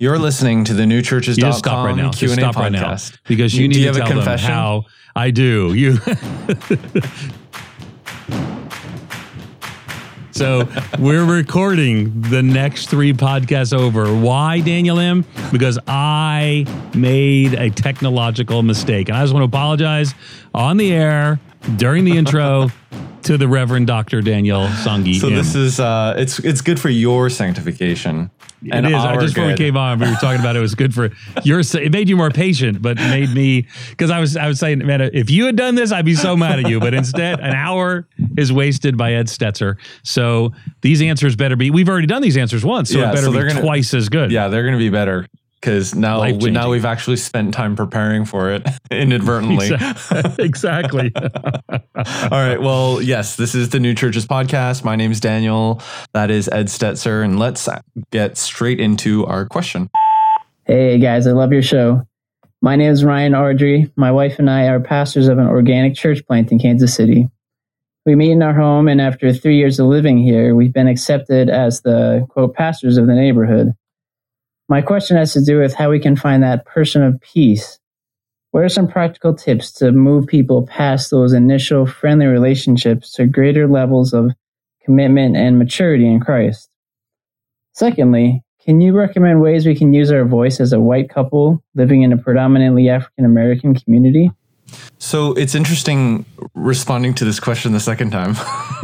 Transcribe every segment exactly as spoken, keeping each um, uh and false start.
You're listening to the new churches dot com You just stop right now. Q and A Just stop podcast. right now. Because you Do need you to have a tell them confession? how I do. You. So we're recording the next three podcasts over. Why, Daniel M? Because I made a technological mistake. And I just want to apologize on the air during the intro to the Reverend Doctor Daniel Songi. So M. this is, uh, it's it's good for your sanctification. It is. I just before we came on, we were talking about it was good for your. It made you more patient, but made me because I was I was saying, man, if you had done this, I'd be so mad at you. But instead, an hour is wasted by Ed Stetzer. So these answers better be. We've already done these answers once, so Yeah, it better so be they're gonna- twice as good. Yeah, they're going to be better because now we, Life-changing. now we've actually spent time preparing for it inadvertently. Exactly. All right. Well, yes, this is the New Churches podcast. My name's Daniel. That is Ed Stetzer. And let's get straight into our question. Hey guys, I love your show. My name is Ryan Ardrey. My wife and I are pastors of an organic church plant in Kansas City. We meet in our home, and after three years of living here, we've been accepted as the, quote, pastors of the neighborhood. My question has to do with how we can find that person of peace. What are some practical tips to move people past those initial friendly relationships to greater levels of commitment and maturity in Christ? Secondly, can you recommend ways we can use our voice as a white couple living in a predominantly African-American community? So it's interesting responding to this question the second time.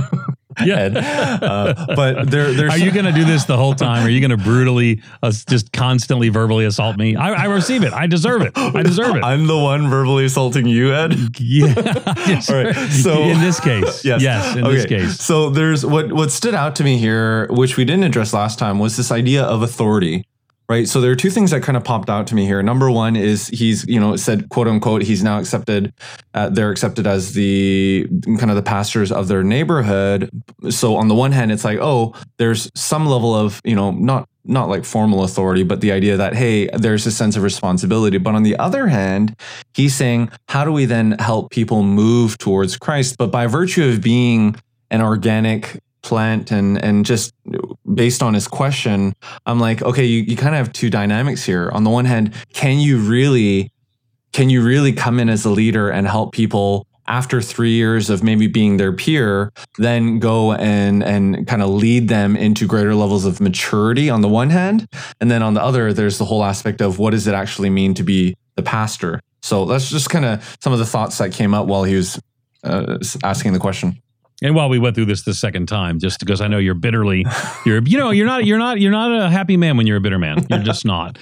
Yeah. Ed. Uh, but there, there's. Are you going to do this the whole time? Are you going to brutally, uh, just constantly verbally assault me? I, I receive it. I deserve it. I deserve it. I'm the one verbally assaulting you, Ed. Yeah. Yes. All right. So in this case, yes, yes. In okay. this case, So there's what what stood out to me here, which we didn't address last time, was this idea of authority. Right. So there are two things that kind of popped out to me here. Number one is he's, you know, said, quote unquote, he's now accepted. Uh, they're accepted as the kind of the pastors of their neighborhood. So on the one hand, it's like, oh, there's some level of, you know, not not like formal authority, but the idea that, hey, there's a sense of responsibility. But on the other hand, he's saying, how do we then help people move towards Christ? But by virtue of being an organic plant and and just based on his question, I'm like, okay, you, you kind of have two dynamics here. On the one hand, can you really can you really come in as a leader and help people after three years of maybe being their peer, then go and and kind of lead them into greater levels of maturity on the one hand, and then on the other, there's the whole aspect of what does it actually mean to be the pastor. So that's just kind of some of the thoughts that came up while he was uh, asking the question. and while we went through this the second time, just because I know you're bitterly, you're you know you're not you're not you're not a happy man when you're a bitter man. You're just not.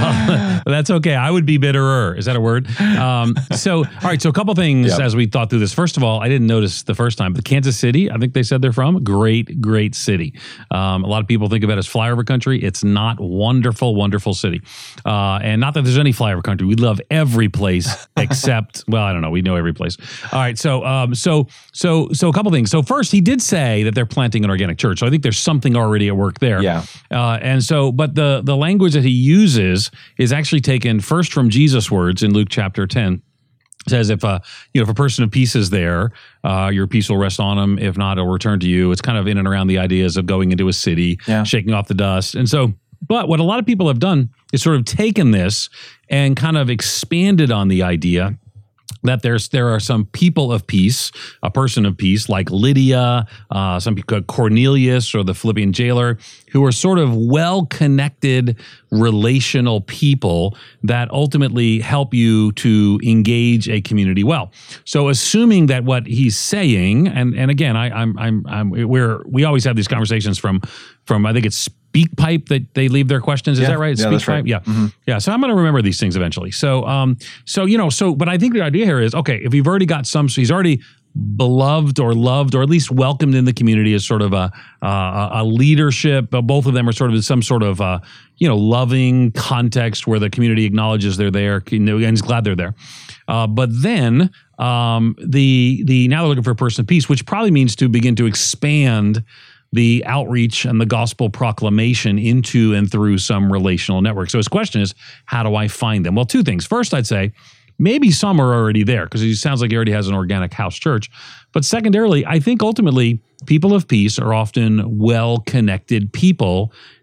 Uh, that's okay. I would be bitterer. Is that a word? Um, so, all right. So a couple things Yep. as we thought through this. First of all, I didn't notice the first time, but Kansas City, I think they said they're from. Great, great city. Um, a lot of people think of it as flyover country. It's not. Wonderful, wonderful city. Uh, and not that there's any flyover country. We love every place except, well, I don't know. We know every place. All right. So, um, so, so, so a couple things. So first, he did say that they're planting an organic church. So I think there's something already at work there. Yeah. Uh, and so, but the the language that he uses is actually taken first from Jesus' words in Luke chapter ten. It says, if a you know if a person of peace is there, uh, your peace will rest on him. If not, it'll return to you. It's kind of in and around the ideas of going into a city, Yeah. shaking off the dust. And so, but what a lot of people have done is sort of taken this and kind of expanded on the idea that there's there are some people of peace, a person of peace like Lydia, uh, some people, Cornelius or the Philippian jailer, who are sort of well-connected relational people that ultimately help you to engage a community well. So, assuming that what he's saying, and and again, I, I'm I'm I'm we're we always have these conversations from from I think it's SpeakPipe that they leave their questions. Is Yeah. that right? Yeah, that's SpeakPipe? right. Yeah. Mhm. Yeah. So I'm going to remember these things eventually. So, um, so, you know, so, but I think the idea here is, okay, if you've already got some, so he's already beloved or loved or at least welcomed in the community as sort of a, uh, a leadership, but both of them are sort of in some sort of, uh, you know, loving context where the community acknowledges they're there and is glad they're there. Uh, but then um, the, the, now they're looking for a person of peace, which probably means to begin to expand the outreach and the gospel proclamation into and through some relational network. So his question is, how do I find them? Well, two things. First, I'd say maybe some are already there because he sounds like he already has an organic house church. But secondarily, I think ultimately people of peace are often well-connected people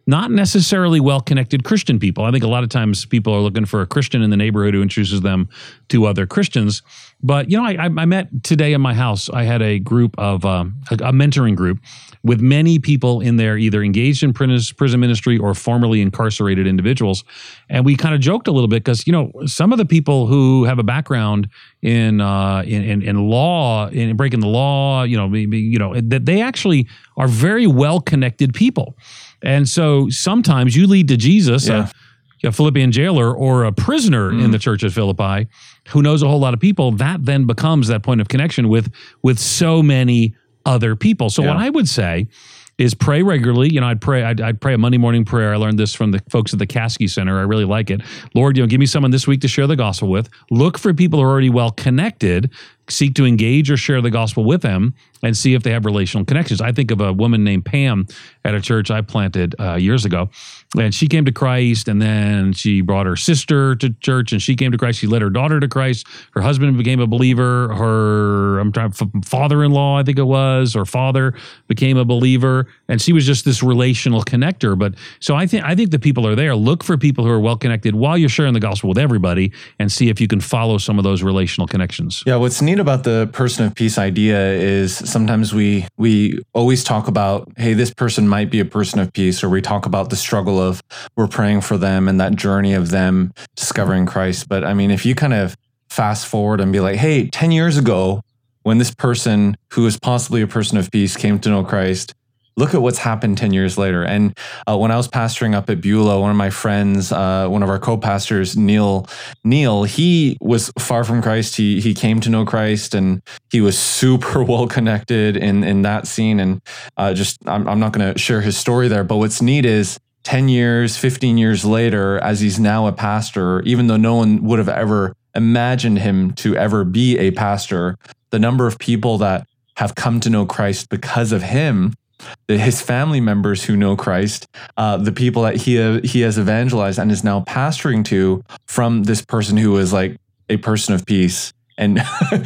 not necessarily well-connected Christian people. I think a lot of times people are looking for a Christian in the neighborhood who introduces them to other Christians. But, you know, I, I met today in my house, I had a group of, um, a, a mentoring group with many people in there either engaged in prison ministry or formerly incarcerated individuals. And we kind of joked a little bit because, you know, some of the people who have a background in uh, in, in, in law, in breaking the law, you know, maybe, you know, that they actually are very well-connected people. And so sometimes you lead to Jesus, yeah. a, a Philippian jailer or a prisoner mm. in the church at Philippi who knows a whole lot of people. That then becomes that point of connection with, with so many other people. So yeah. what I would say is pray regularly. You know, I'd pray, I'd, I'd pray a Monday morning prayer. I learned this from the folks at the Caskey Center. I really like it. Lord, you know, give me someone this week to share the gospel with. Look for people who are already well connected. Seek to engage or share the gospel with them and see if they have relational connections. I think of a woman named Pam at a church I planted uh, years ago, and she came to Christ, and then she brought her sister to church, and she came to Christ. She led her daughter to Christ. Her husband became a believer. Her I'm trying, father-in-law, I think it was, or father became a believer, and she was just this relational connector. But so I think I think the people are there. Look for people who are well connected while you're sharing the gospel with everybody, and see if you can follow some of those relational connections. Yeah, what's neat about the person of peace idea is sometimes we we always talk about, hey, this person might be a person of peace, or we talk about the struggle of we're praying for them and that journey of them discovering Christ. But I mean, if you kind of fast forward and be like, hey, ten years ago, when this person who is possibly a person of peace came to know Christ, look at what's happened ten years later. And uh, when I was pastoring up at Beulah, one of my friends, uh, one of our co-pastors, Neil, Neil, he was far from Christ. He he came to know Christ, and he was super well connected in in that scene. And uh, just I'm I'm not going to share his story there, but what's neat is ten years, fifteen years later, as he's now a pastor, even though no one would have ever imagined him to ever be a pastor, the number of people that have come to know Christ because of him, his family members who know Christ, uh, the people that he uh, he has evangelized and is now pastoring to from this person who is like a person of peace. And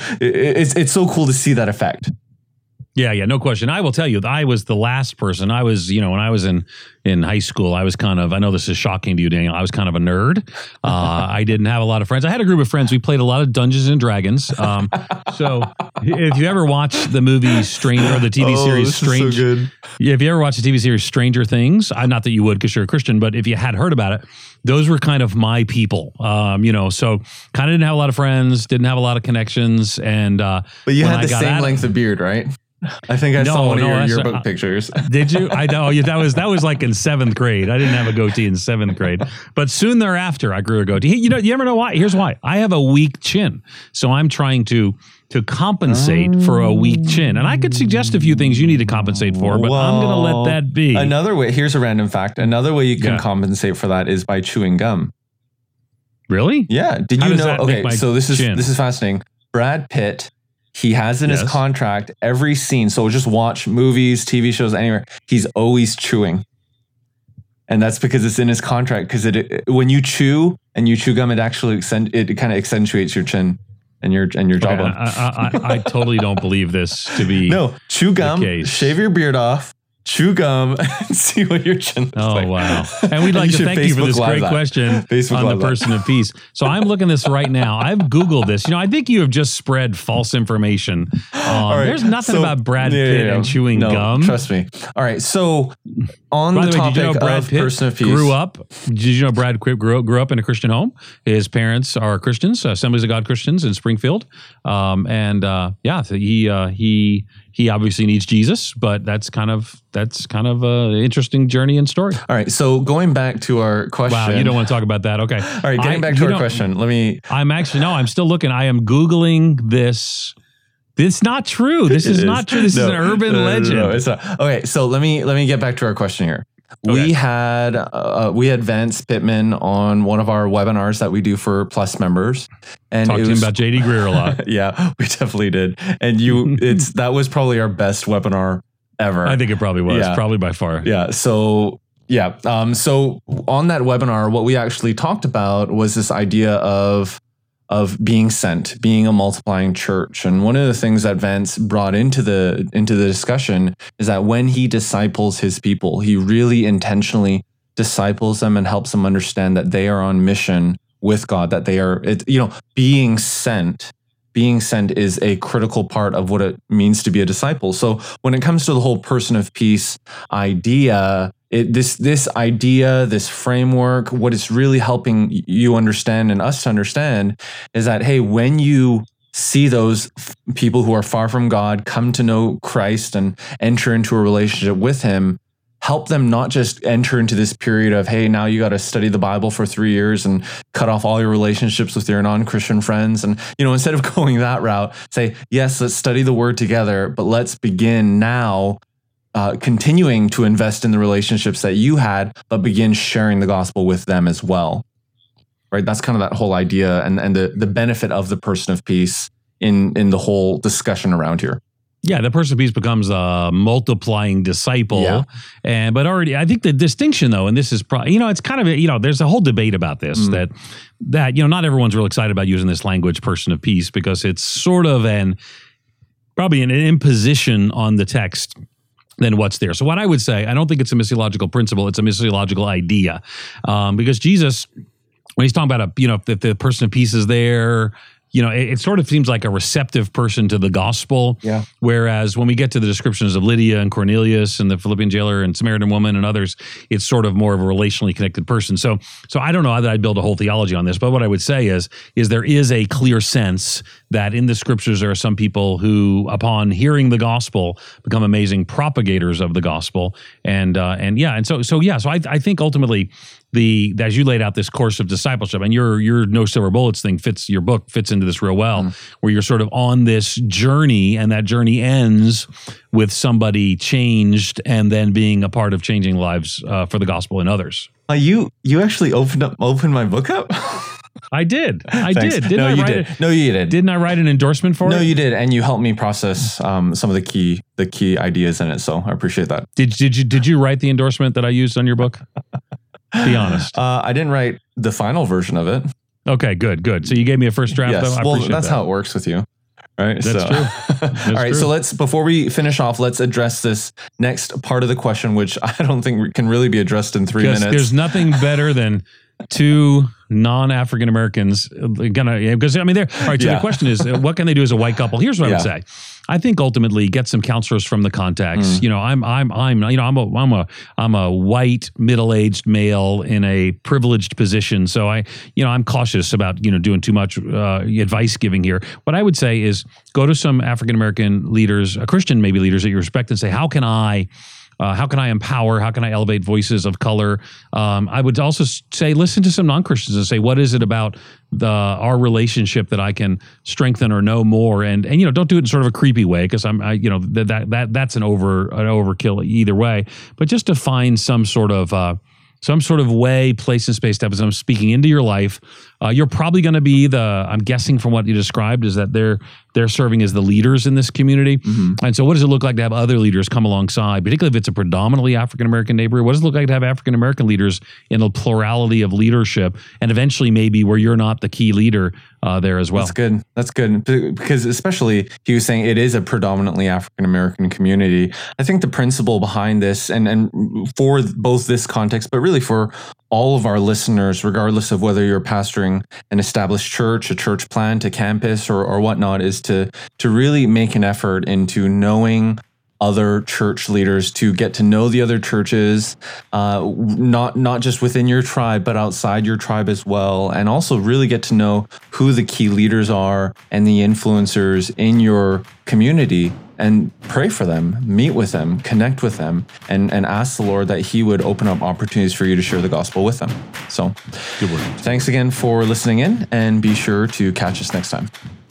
it's it's so cool to see that effect. Yeah, yeah, no question. I will tell you, I was the last person. I was, you know, when I was in, in high school, I was kind of, I know this is shocking to you, Daniel, I was kind of a nerd. Uh, I didn't have a lot of friends. I had a group of friends. We played a lot of Dungeons and Dragons. Um, so if you ever watched the movie Stranger, or the T V oh, series this Stranger, is so good. Yeah, if you ever watched the T V series Stranger Things, I, not that you would because you're a Christian, but if you had heard about it, those were kind of my people, um, you know, so kind of didn't have a lot of friends, didn't have a lot of connections. And uh, But you had the same length of beard, right? I think I no, saw one no, of your that's- yearbook uh, pictures. Did you? I know. Yeah, that was that was like in seventh grade. I didn't have a goatee in seventh grade, but soon thereafter, I grew a goatee. You know, you ever know why? Here's why. I have a weak chin, so I'm trying to to compensate um, for a weak chin. And I could suggest a few things you need to compensate for, but well, I'm going to let that be. Another way. Here's a random fact. Another way you can yeah. compensate for that is by chewing gum. Really? Yeah. Did How you does know? that Okay, make so this is chin? this is fascinating. Brad Pitt. He has in yes. his contract every scene. So just watch movies, T V shows, anywhere. He's always chewing. And that's because it's in his contract. Because it, it when you chew and you chew gum, it actually accent, it kind of accentuates your chin and your and your jawbone. Okay, I, I, I totally don't believe this to be no. Chew gum, shave your beard off, chew gum, and see what your chin looks oh, like. Oh, wow. And we'd like to thank you for this great that. question Facebook on the person that. of peace. So I'm looking this right now. I've Googled this. You know, I think you have just spread false information. Um, right. There's nothing so, about Brad yeah, Pitt yeah, yeah. and chewing no, gum. Trust me. All right. So on By the, the way, topic did you know Brad of Pitt person of peace. grew up, did you know Brad Pitt grew, grew up in a Christian home? His parents are Christians, Assemblies of God Christians in Springfield. Um, and uh, yeah, so he uh, he he obviously needs Jesus, but that's kind of that's kind of an interesting journey and story. All right, so going back to our question. Wow, you don't want to talk about that. Okay. All right, getting I, back to our know, question. Let me. I'm actually no, I'm still looking. I am Googling this. This is not true. This is, is not true. This no, is an urban no, no, legend. No, no, it's not. Okay, so let me let me get back to our question here. Okay. We had uh, we had Vance Pittman on one of our webinars that we do for Plus members, and talked to him about J D Greear a lot. Yeah, we definitely did. And you, it's that was probably our best webinar ever. I think it probably was, yeah. probably by far. Yeah. So yeah. Um. So on that webinar, what we actually talked about was this idea of of being sent, being a multiplying church. And one of the things that Vance brought into the into the discussion is that when he disciples his people, he really intentionally disciples them and helps them understand that they are on mission with God, that they are, it, you know, being sent. Being sent is a critical part of what it means to be a disciple. So when it comes to the whole person of peace idea, it, this this idea, this framework, what it's really helping you understand and us to understand is that, hey, when you see those f- people who are far from God come to know Christ and enter into a relationship with him, help them not just enter into this period of, hey, now you got to study the Bible for three years and cut off all your relationships with your non-Christian friends. And, you know, instead of going that route, say, yes, let's study the word together, but let's begin now uh, continuing to invest in the relationships that you had, but begin sharing the gospel with them as well. Right? That's kind of that whole idea and, and the, the benefit of the person of peace in, in the whole discussion around here. Yeah, the person of peace becomes a multiplying disciple. Yeah. And but already, I think the distinction though, and this is probably, you know, it's kind of, a, you know, there's a whole debate about this mm. that, that, you know, not everyone's real excited about using this language, person of peace, because it's sort of an, probably an imposition on the text than what's there. So what I would say, I don't think it's a missiological principle, it's a missiological idea. Um, because Jesus, when he's talking about, a, you know, if the person of peace is there, you know, it, it sort of seems like a receptive person to the gospel. Yeah. Whereas when we get to the descriptions of Lydia and Cornelius and the Philippian jailer and Samaritan woman and others, it's sort of more of a relationally connected person. So, so I don't know that I'd build a whole theology on this, but what I would say is, is there is a clear sense that in the scriptures there are some people who, upon hearing the gospel, become amazing propagators of the gospel. And uh, and yeah, and so so yeah, so I I think ultimately, the as you laid out this course of discipleship, and your your no silver bullets thing fits, your book fits into this real well, mm. where you're sort of on this journey, and that journey ends with somebody changed and then being a part of changing lives uh, for the gospel in others. Uh, you you actually opened up opened my book up. I did. I Thanks. did. Didn't no, I you write did. It? No, you did. Didn't I write an endorsement for no, it? No, you did, and you helped me process um, some of the key the key ideas in it. So I appreciate that. Did did you did you write the endorsement that I used on your book? Be honest. Uh, I didn't write the final version of it. Okay, good, good. So you gave me a first draft. Yes. Though? I well, appreciate that's that. how it works with you, right? That's so. true. That's All right. true. So let's before we finish off, let's address this next part of the question, which I don't think can really be addressed in three minutes. There's nothing better than two non-African Americans gonna because I mean they're all right. So Yeah. the question is, what can they do as a white couple? Here's what Yeah. I would say. I think ultimately get some counselors from the contacts. Mm. You know, I'm I'm I'm you know I'm a I'm a I'm a white middle-aged male in a privileged position, so I you know I'm cautious about you know doing too much uh, advice giving here. What I would say is go to some African American leaders, uh, Christian maybe leaders that you respect, and say, how can I. Uh, how can I empower? How can I elevate voices of color? Um, I would also say, listen to some non-Christians and say, what is it about the our relationship that I can strengthen or know more? And and you know, don't do it in sort of a creepy way because I'm, I, you know, that that that that's an over an overkill either way. But just to find some sort of uh, some sort of way, place, and space to have them speaking into your life. Uh, you're probably going to be the, I'm guessing from what you described, is that they're they're serving as the leaders in this community. Mm-hmm. And so what does it look like to have other leaders come alongside, particularly if it's a predominantly African-American neighborhood? What does it look like to have African-American leaders in a plurality of leadership and eventually maybe where you're not the key leader uh, there as well? That's good. That's good. Because especially he was saying it is a predominantly African-American community. I think the principle behind this and, and for both this context, but really for all of our listeners, regardless of whether you're pastoring an established church, a church plant, a campus, or, or whatnot, is to to really make an effort into knowing other church leaders, to get to know the other churches, uh, not not just within your tribe, but outside your tribe as well, and also really get to know who the key leaders are and the influencers in your community, and pray for them, meet with them, connect with them, and, and ask the Lord that he would open up opportunities for you to share the gospel with them. So, Good word. Thanks again for listening in, and be sure to catch us next time.